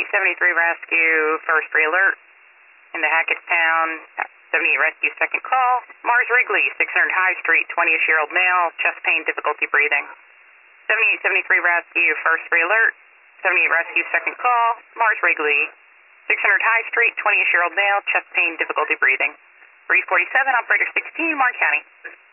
7873 rescue, first re-alert in the Hackettstown. 78 rescue, second call. Mars Wrigley, 600 High Street, 20-ish-year-old male, chest pain, difficulty breathing. 7873 rescue, first re-alert. 78 rescue, second call. Mars Wrigley, 600 High Street, 20-ish-year-old male, chest pain, difficulty breathing. 347, operator 16, Martin County.